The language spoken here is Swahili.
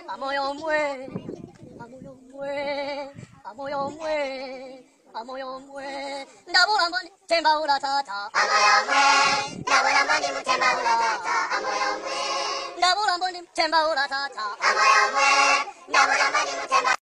amoyo mwe, amoyo mwe, amoyo mwe, amoyo mwe. Ndabula mboni temba ula tata, amoyo mwe. Ndabula mboni mutemba ula tata, amoyo mwe. Ndabula mboni temba ula tata, amoyo mwe. Ndabula mboni mutemba